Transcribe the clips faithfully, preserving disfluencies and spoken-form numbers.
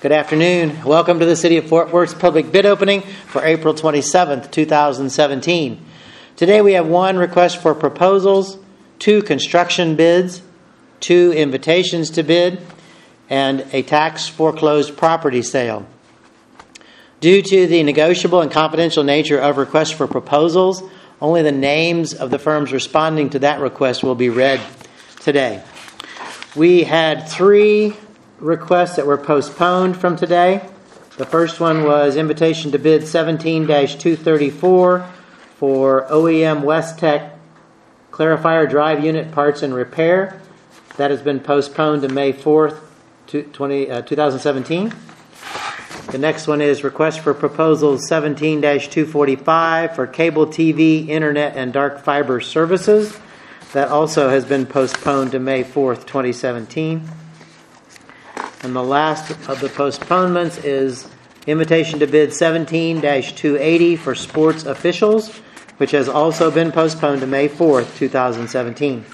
Good afternoon. Welcome to the City of Fort Worth's public bid opening for April twenty-seventh, two thousand seventeen. Today we have one request for proposals, two construction bids, two invitations to bid, and a tax foreclosed property sale. Due to the negotiable and confidential nature of requests for proposals, only the names of the firms responding to that request will be read today. We had three requests that were postponed from today. The first one was invitation to bid seventeen dash two thirty-four for O E M Westech Clarifier Drive Unit Parts and Repair. That has been postponed to May fourth, twenty seventeen. The next one is request for proposal seventeen dash two forty-five for cable T V, internet, and dark fiber services. That also has been postponed to May fourth, twenty seventeen. And the last of the postponements is invitation to bid seventeen dash two eighty for sports officials, which has also been postponed to May fourth, two thousand seventeen.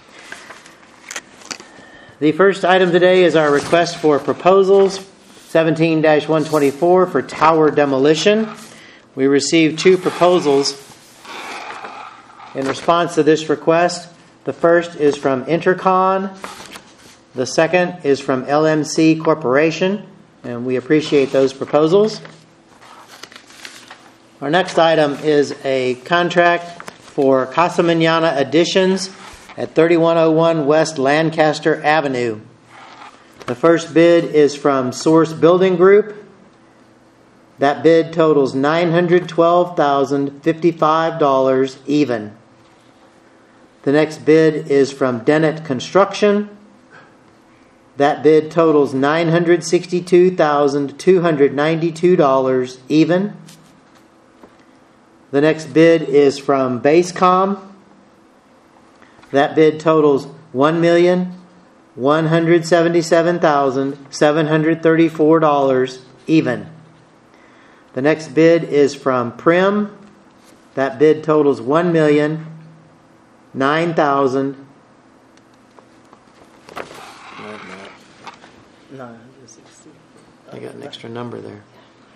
The first item today is our request for proposals, seventeen dash one twenty-four for tower demolition. We received two proposals in response to this request. The first is from Intercon. The second is from L M C Corporation, and we appreciate those proposals. Our next item is a contract for Casa Manana Additions at thirty-one oh one West Lancaster Avenue. The first bid is from Source Building Group. That bid totals nine hundred twelve thousand fifty-five dollars even. The next bid is from Dennett Construction. That bid totals nine hundred sixty-two thousand two hundred ninety-two dollars even. The next bid is from Basecom. That bid totals one million one hundred seventy-seven thousand seven hundred thirty-four dollars even. The next bid is from Prim. That bid totals one million nine thousand I got an extra number there.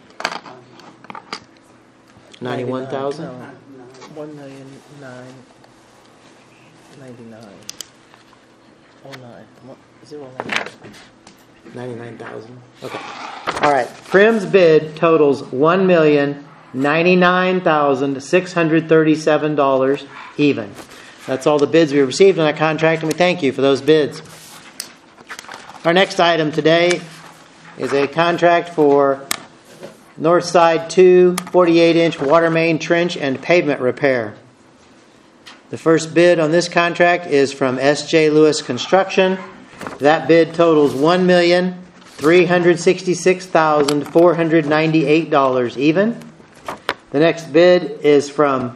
Ninety-one thousand. One million nine ninety-nine. Oh nine. Zero nine. Ninety-nine thousand. Okay. All right. Prim's bid totals one million ninety-nine thousand six hundred thirty-seven dollars even. That's all the bids we received on that contract, and we thank you for those bids. Our next item today is a contract for Northside two forty-eight inch water main trench and pavement repair. The first bid on this contract is from S J Lewis Construction. That bid totals one million three hundred sixty-six thousand four hundred ninety-eight dollars even. The next bid is from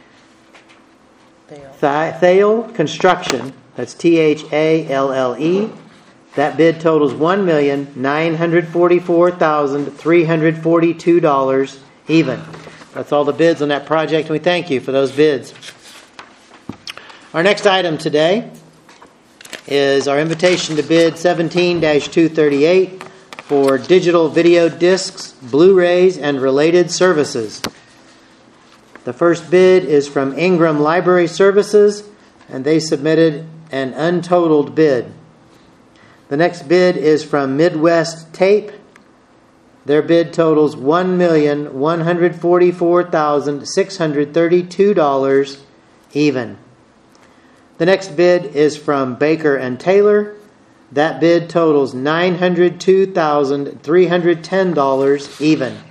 Thale Construction. That's T H A L L E. That bid totals one million nine hundred forty-four thousand three hundred forty-two dollars even. That's all the bids on that project, and we thank you for those bids. Our next item today is our invitation to bid seventeen dash two thirty-eight for digital video discs, Blu-rays, and related services. The first bid is from Ingram Library Services, and they submitted an untotaled bid. The next bid is from Midwest Tape. Their bid totals one million one hundred forty-four thousand six hundred thirty-two dollars even. The next bid is from Baker and Taylor. That bid totals nine hundred two thousand three hundred ten dollars even.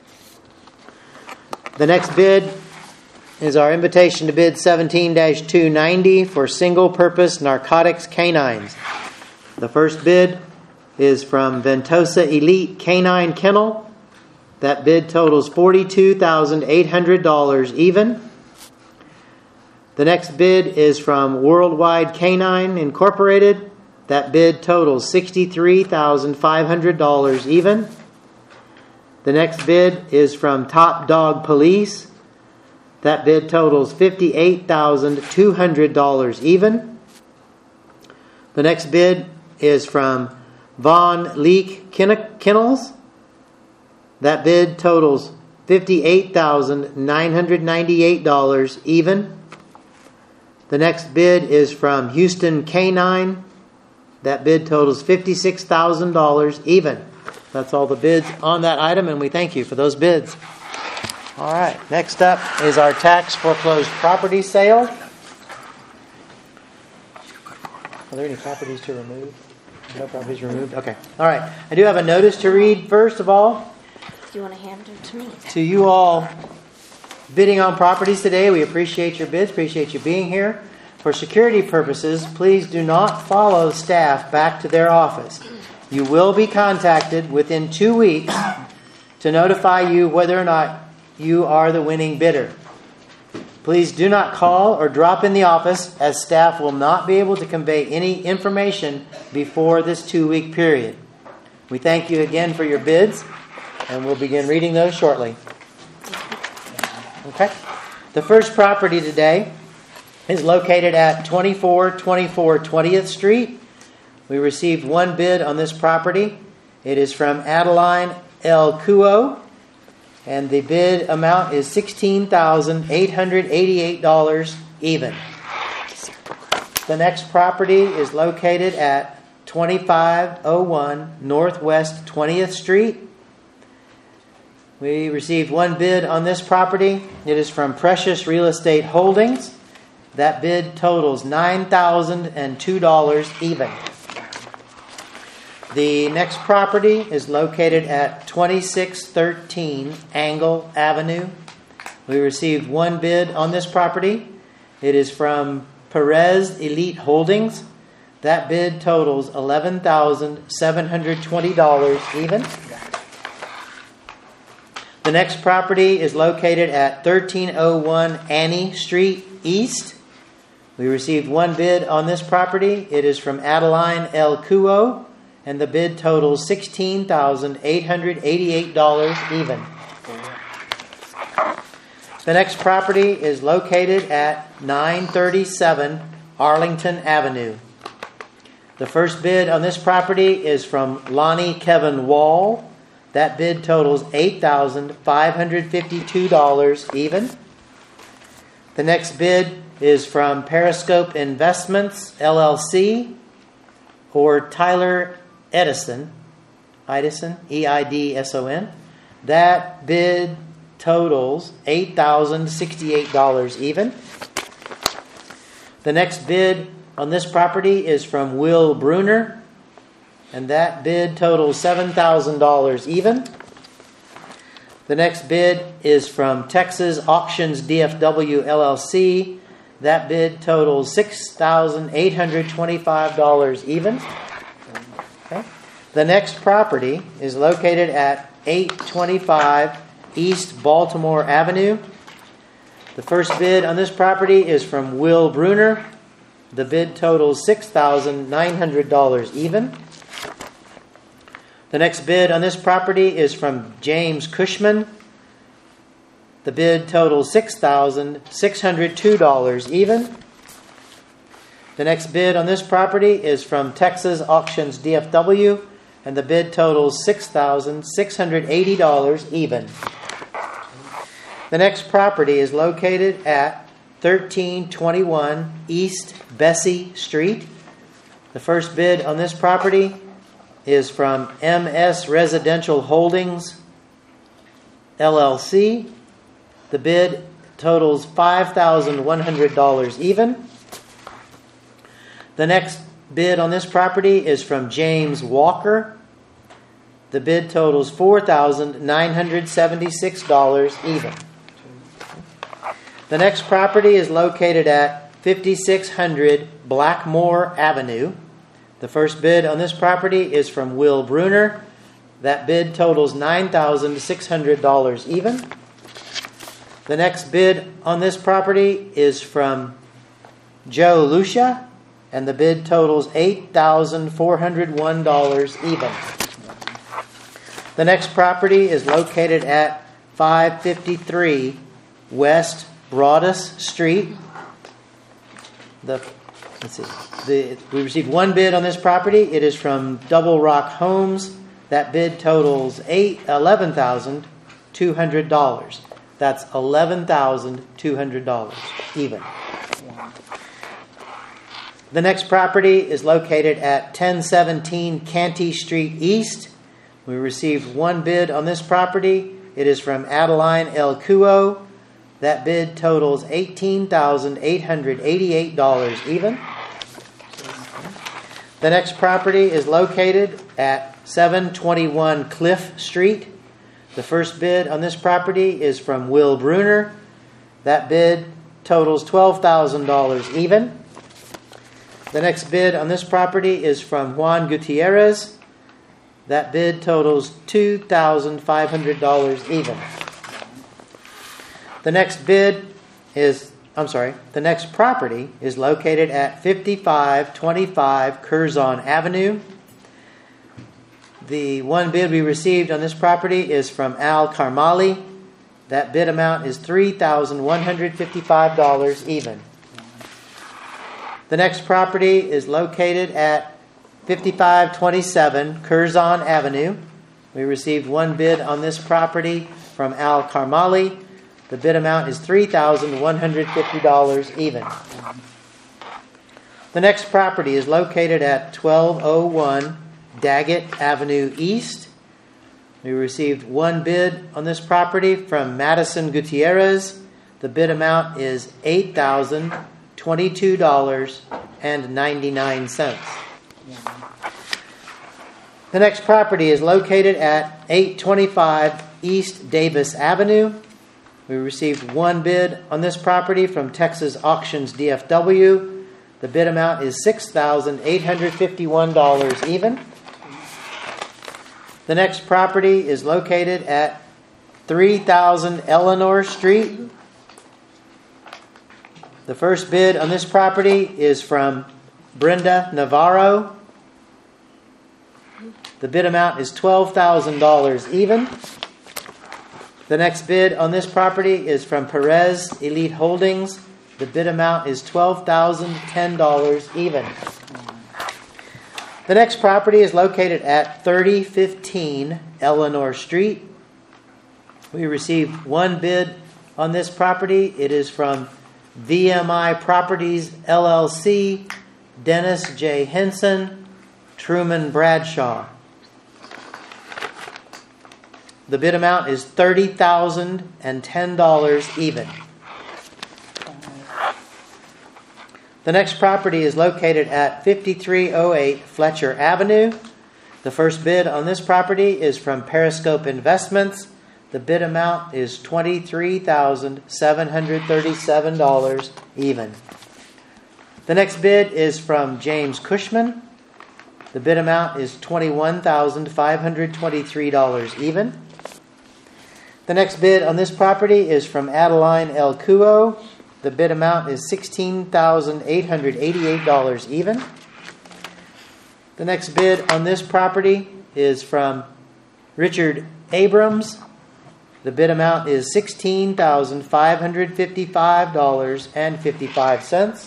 The next bid is our invitation to bid seventeen dash two ninety for single-purpose narcotics canines. The first bid is from Ventosa Elite Canine Kennel. That bid totals forty-two thousand eight hundred dollars even. The next bid is from Worldwide Canine Incorporated. That bid totals sixty-three thousand five hundred dollars even. The next bid is from Top Dog Police. That bid totals fifty-eight thousand two hundred dollars even. The next bid is from Von Leek Kennels. That bid totals fifty-eight thousand nine hundred ninety-eight dollars even. The next bid is from Houston Canine. That bid totals fifty-six thousand dollars even. That's all the bids on that item, and we thank you for those bids. All right, next up is our tax foreclosed property sale. Are there any properties to remove? No properties removed? Okay. All right. I do have a notice to read first of all. Do you want to hand it to me? To you all bidding on properties today, we appreciate your bids, appreciate you being here. For security purposes, please do not follow staff back to their office. You will be contacted within two weeks to notify you whether or not you are the winning bidder. Please do not call or drop in the office, as staff will not be able to convey any information before this two-week period. We thank you again for your bids, and we'll begin reading those shortly. Okay. The first property today is located at twenty-four twenty-four twentieth Street. We received one bid on this property. It is from Adeline L. Kuo, and the bid amount is sixteen thousand eight hundred eighty-eight dollars even. The next property is located at twenty-five oh one Northwest twentieth Street. We received one bid on this property. It is from Precious Real Estate Holdings. That bid totals nine thousand two dollars even. The next property is located at twenty-six thirteen Angle Avenue. We received one bid on this property. It is from Perez Elite Holdings. That bid totals eleven thousand seven hundred twenty dollars even. The next property is located at thirteen oh one Annie Street East. We received one bid on this property. It is from Adeline L. Kuo, and the bid totals sixteen thousand eight hundred eighty-eight dollars even. The next property is located at nine thirty-seven Arlington Avenue. The first bid on this property is from Lonnie Kevin Wall. That bid totals eight thousand five hundred fifty-two dollars even. The next bid is from Periscope Investments, L L C, or Tyler Edison, Edison, E I D S O N. That bid totals eight thousand sixty-eight dollars even. The next bid on this property is from Will Bruner, and that bid totals seven thousand dollars even. The next bid is from Texas Auctions D F W L L C. That bid totals six thousand eight hundred twenty-five dollars even. Okay. The next property is located at eight twenty-five East Baltimore Avenue. The first bid on this property is from Will Bruner. The bid totals six thousand nine hundred dollars even. The next bid on this property is from James Cushman. The bid totals six thousand six hundred two dollars even. The next bid on this property is from Texas Auctions D F W, and the bid totals six thousand six hundred eighty dollars even. The next property is located at thirteen twenty-one East Bessie Street. The first bid on this property is from M S Residential Holdings, L L C. The bid totals five thousand one hundred dollars even. The next bid on this property is from James Walker. The bid totals four thousand nine hundred seventy-six dollars even. The next property is located at fifty-six hundred Blackmore Avenue. The first bid on this property is from Will Bruner. That bid totals nine thousand six hundred dollars even. The next bid on this property is from Joe Lucia, and the bid totals eight thousand four hundred one dollars even. The next property is located at five fifty-three West Broadus Street. The let's see. The, we received one bid on this property. It is from Double Rock Homes. That bid totals eight eleven thousand two hundred dollars. That's eleven thousand two hundred dollars even. The next property is located at ten seventeen Canty Street East. We received one bid on this property. It is from Adeline L. Cuo. That bid totals eighteen thousand eight hundred eighty-eight dollars even. The next property is located at seven twenty-one Cliff Street. The first bid on this property is from Will Bruner. That bid totals twelve thousand dollars even. The next bid on this property is from Juan Gutierrez. That bid totals two thousand five hundred dollars even. The next bid is, I'm sorry, the next property is located at fifty-five twenty-five Curzon Avenue. The one bid we received on this property is from Al Carmali. That bid amount is three thousand one hundred fifty-five dollars even. The next property is located at fifty-five twenty-seven Curzon Avenue. We received one bid on this property from Al Carmali. The bid amount is three thousand one hundred fifty dollars even. The next property is located at twelve oh one Daggett Avenue East. We received one bid on this property from Madison Gutierrez. The bid amount is eight thousand twenty-two dollars and ninety-nine cents. The next property is located at eight twenty-five East Davis Avenue. We received one bid on this property from Texas Auctions D F W. The bid amount is six thousand eight hundred fifty-one dollars even. The next property is located at three thousand Eleanor Street. The first bid on this property is from Brenda Navarro. The bid amount is twelve thousand dollars even. The next bid on this property is from Perez Elite Holdings. The bid amount is twelve thousand ten dollars even. The next property is located at thirty fifteen Eleanor Street. We received one bid on this property. It is from V M I Properties L L C, Dennis J. Henson, Truman Bradshaw. The bid amount is thirty thousand ten dollars even. The next property is located at fifty-three oh eight Fletcher Avenue. The first bid on this property is from Periscope Investments. The bid amount is twenty-three thousand seven hundred thirty-seven dollars even. The next bid is from James Cushman. The bid amount is twenty-one thousand five hundred twenty-three dollars even. The next bid on this property is from Adeline L. Cuo. The bid amount is sixteen thousand eight hundred eighty-eight dollars even. The next bid on this property is from Richard Abrams. The bid amount is sixteen thousand five hundred fifty-five dollars and fifty-five cents.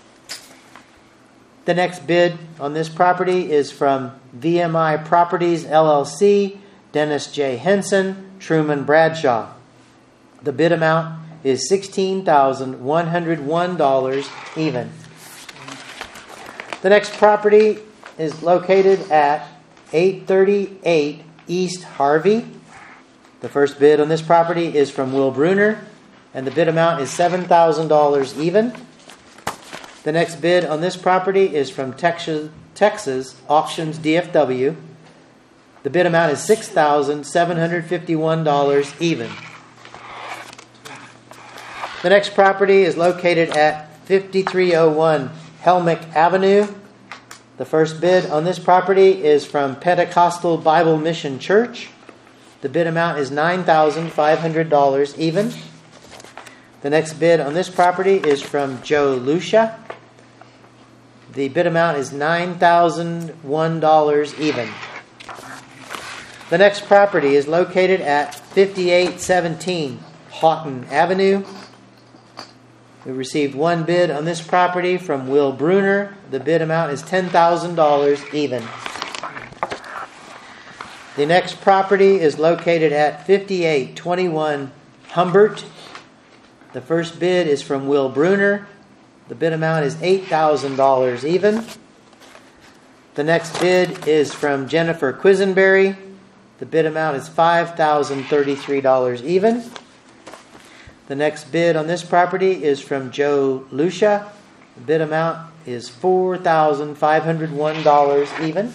The next bid on this property is from V M I Properties L L C, Dennis J. Henson, Truman Bradshaw. The bid amount is sixteen thousand one hundred one dollars even. The next property is located at eight thirty-eight East Harvey. The first bid on this property is from Will Bruner, and the bid amount is seven thousand dollars even. The next bid on this property is from Texas, Texas Auctions D F W. The bid amount is six thousand seven hundred fifty-one dollars even. The next property is located at fifty-three oh one Helmick Avenue. The first bid on this property is from Pentecostal Bible Mission Church. The bid amount is nine thousand five hundred dollars even. The next bid on this property is from Joe Lucia. The bid amount is nine thousand one dollars even. The next property is located at fifty-eight seventeen Houghton Avenue. We received one bid on this property from Will Bruner. The bid amount is ten thousand dollars even. The next property is located at fifty-eight twenty-one Humbert. The first bid is from Will Bruner. The bid amount is eight thousand dollars even. The next bid is from Jennifer Quisenberry. The bid amount is five thousand thirty-three dollars even. The next bid on this property is from Joe Lucia. The bid amount is four thousand five hundred one dollars even.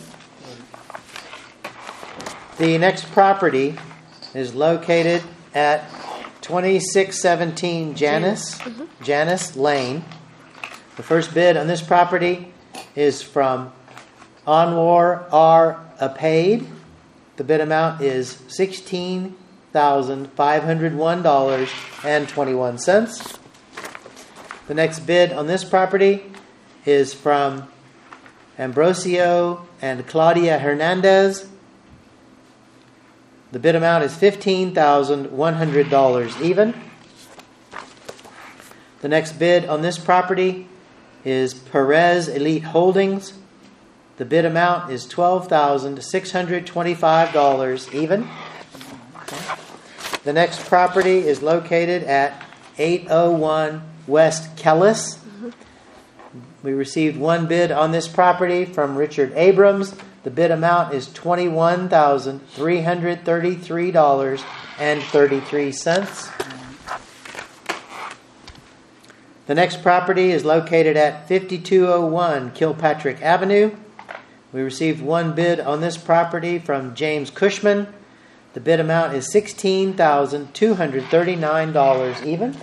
The next property is located at twenty-six seventeen Janice, Janice Lane. The first bid on this property is from Anwar R. Apaid. The bid amount is sixteen thousand five hundred one dollars and twenty-one cents. The next bid on this property is from Ambrosio and Claudia Hernandez. The bid amount is fifteen thousand one hundred dollars even. The next bid on this property is Perez Elite Holdings. The bid amount is twelve thousand six hundred twenty-five dollars even. The next property is located at eight oh one West Kellis. We received one bid on this property from Richard Abrams. The bid amount is twenty-one thousand three hundred thirty-three dollars and thirty-three cents. The next property is located at fifty-two oh one Kilpatrick Avenue. We received one bid on this property from James Cushman. The bid amount is sixteen thousand two hundred thirty-nine dollars even.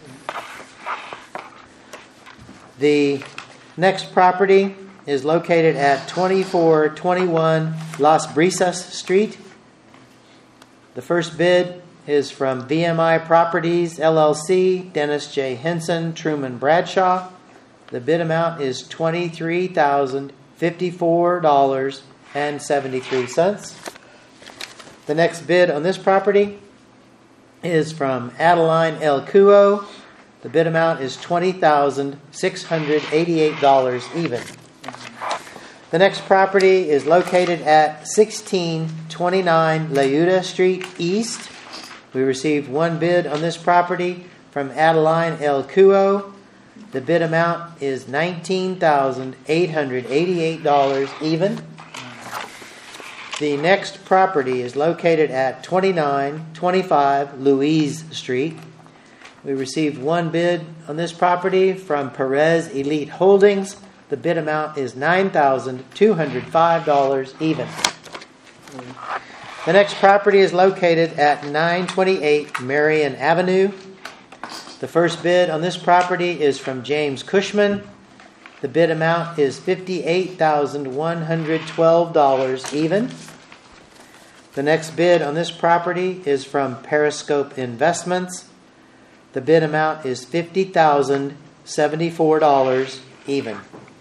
The next property is located at twenty-four twenty-one Las Brisas Street. The first bid is from V M I Properties, L L C, Dennis J. Henson, Truman Bradshaw. The bid amount is twenty-three thousand fifty-four dollars and seventy-three cents. The next bid on this property is from Adeline L. Cuo. The bid amount is twenty thousand six hundred eighty-eight dollars even. The next property is located at sixteen twenty-nine Leuda Street East. We received one bid on this property from Adeline L. Cuo. The bid amount is nineteen thousand eight hundred eighty-eight dollars even. The next property is located at twenty-nine twenty-five Louise Street. We received one bid on this property from Perez Elite Holdings. The bid amount is nine thousand two hundred five dollars even. The next property is located at nine twenty-eight Marion Avenue. The first bid on this property is from James Cushman. The bid amount is fifty-eight thousand one hundred twelve dollars even. The next bid on this property is from Periscope Investments. The bid amount is fifty thousand seventy-four dollars even.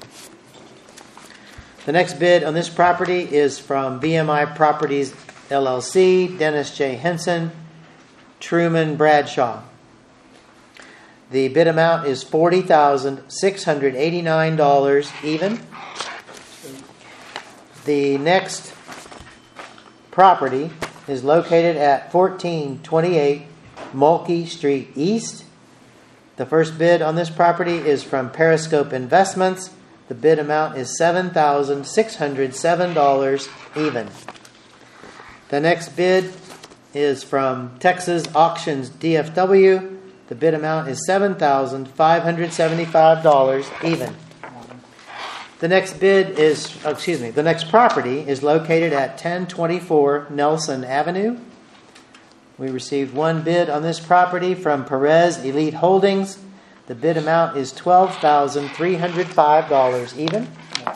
The next bid on this property is from V M I Properties, L L C, Dennis J. Henson, Truman Bradshaw. The bid amount is forty thousand six hundred eighty-nine dollars even. The next property is located at fourteen twenty-eight Mulkey Street East. The first bid on this property is from Periscope Investments. The bid amount is seven thousand six hundred seven dollars even. The next bid is from Texas Auctions D F W. The bid amount is seven thousand five hundred seventy-five dollars even. The next bid is, oh, excuse me, the next property is located at ten twenty-four Nelson Avenue. We received one bid on this property from Perez Elite Holdings. The bid amount is twelve thousand three hundred five dollars even.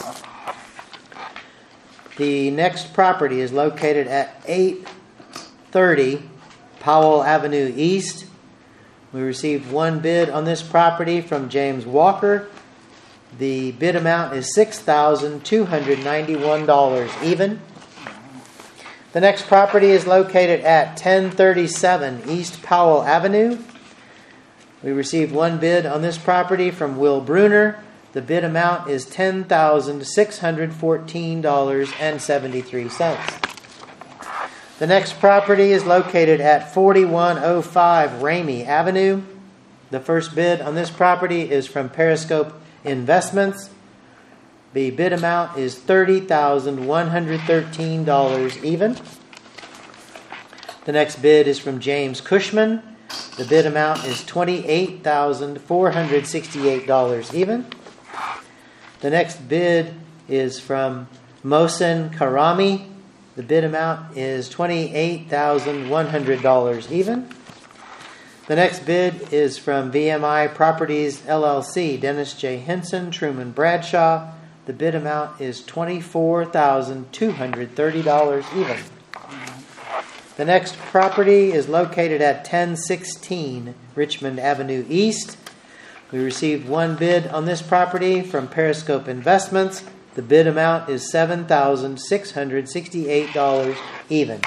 The next property is located at eight thirty Powell Avenue East. We received one bid on this property from James Walker. The bid amount is six thousand two hundred ninety-one dollars even. The next property is located at ten thirty-seven East Powell Avenue. We received one bid on this property from Will Bruner. The bid amount is ten thousand six hundred fourteen dollars and seventy-three cents. The next property is located at forty-one oh five Ramey Avenue. The first bid on this property is from Periscope Investments. The bid amount is thirty thousand one hundred thirteen dollars even. The next bid is from James Cushman. The bid amount is twenty-eight thousand four hundred sixty-eight dollars even. The next bid is from Mohsen Karami. The bid amount is twenty-eight thousand one hundred dollars even. The next bid is from V M I Properties L L C, Dennis J. Henson, Truman Bradshaw. The bid amount is twenty-four thousand two hundred thirty dollars even. The next property is located at ten sixteen Richmond Avenue East. We received one bid on this property from Periscope Investments. The bid amount is seven thousand six hundred sixty-eight dollars even.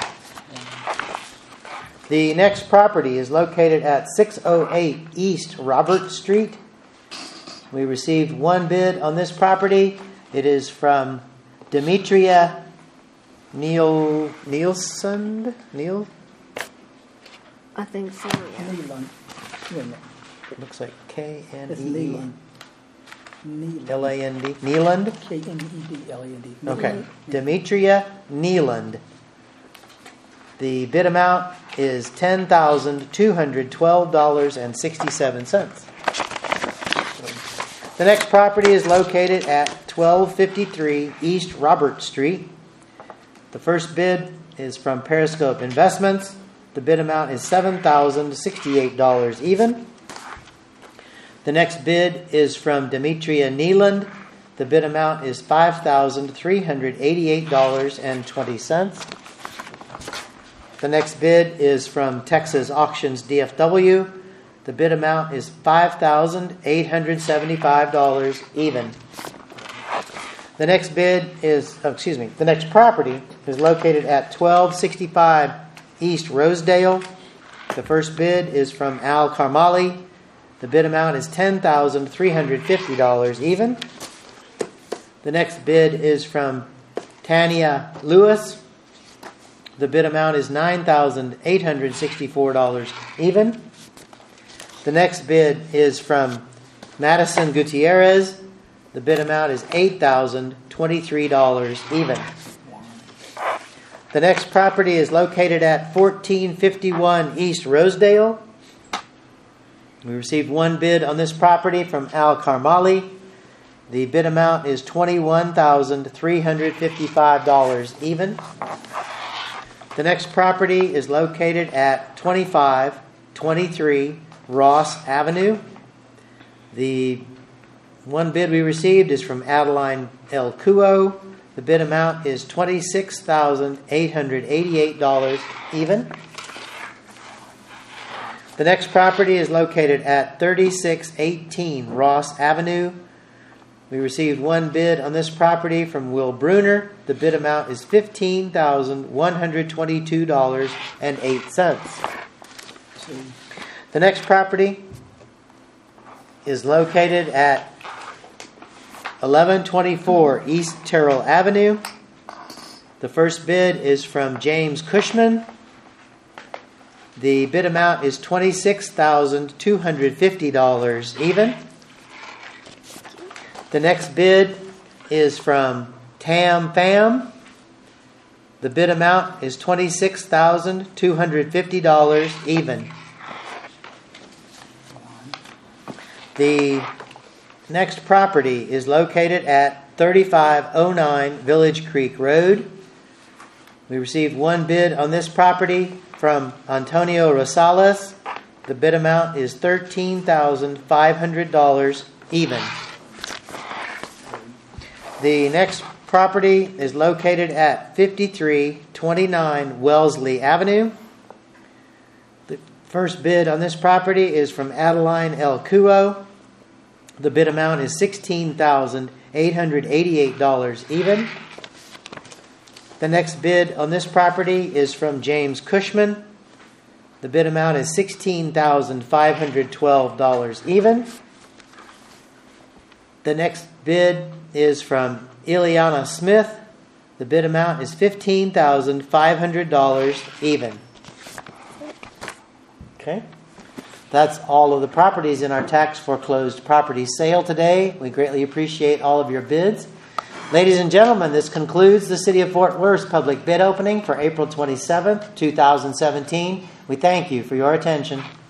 The next property is located at six oh eight East Robert Street. We received one bid on this property. It is from Demetria Neil Nielsen. Neil? I think so, yeah. Neeland. Wait a minute. It looks like K N It's E E Neeland. Neeland. L A N D. Neeland? K N E D L A N D. Okay. Demetria Neeland. The bid amount is ten thousand two hundred twelve dollars and sixty-seven cents. The next property is located at twelve fifty-three East Robert Street. The first bid is from Periscope Investments. The bid amount is seven thousand sixty-eight dollars even. The next bid is from Demetria Neeland. The bid amount is five thousand three hundred eighty-eight dollars and twenty cents. The next bid is from Texas Auctions D F W. The bid amount is five thousand eight hundred seventy-five dollars even. The next bid is, oh, excuse me, the next property is located at twelve sixty-five East Rosedale. The first bid is from Al Karmali. The bid amount is ten thousand three hundred fifty dollars even. The next bid is from Tanya Lewis. The bid amount is nine thousand eight hundred sixty-four dollars even. The next bid is from Madison Gutierrez. The bid amount is eight thousand twenty-three dollars even. The next property is located at fourteen fifty-one East Rosedale. We received one bid on this property from Al Karmali. The bid amount is twenty-one thousand three hundred fifty-five dollars even. The next property is located at twenty-five twenty-three Ross Avenue. The one bid we received is from Adeline El Cuo. The bid amount is twenty-six thousand eight hundred eighty-eight dollars even. The next property is located at thirty-six eighteen Ross Avenue. We received one bid on this property from Will Bruner. The bid amount is fifteen thousand one hundred twenty-two dollars and eight cents. The next property is located at eleven twenty-four East Terrell Avenue. The first bid is from James Cushman. The bid amount is twenty-six thousand two hundred fifty dollars even. The next bid is from Tam Pham. The bid amount is twenty-six thousand two hundred fifty dollars even. The next property is located at thirty-five oh nine Village Creek Road. We received one bid on this property from Antonio Rosales. The bid amount is thirteen thousand five hundred dollars even. The next property is located at fifty-three twenty-nine Wellesley Avenue. The first bid on this property is from Adeline El Cuo. The bid amount is sixteen thousand eight hundred eighty-eight dollars even. The next bid on this property is from James Cushman. The bid amount is sixteen thousand five hundred twelve dollars even. The next bid is from Ileana Smith. The bid amount is fifteen thousand five hundred dollars even. Okay. That's all of the properties in our tax foreclosed property sale today. We greatly appreciate all of your bids. Ladies and gentlemen, this concludes the City of Fort Worth's public bid opening for April twenty-seventh, two thousand seventeen. We thank you for your attention.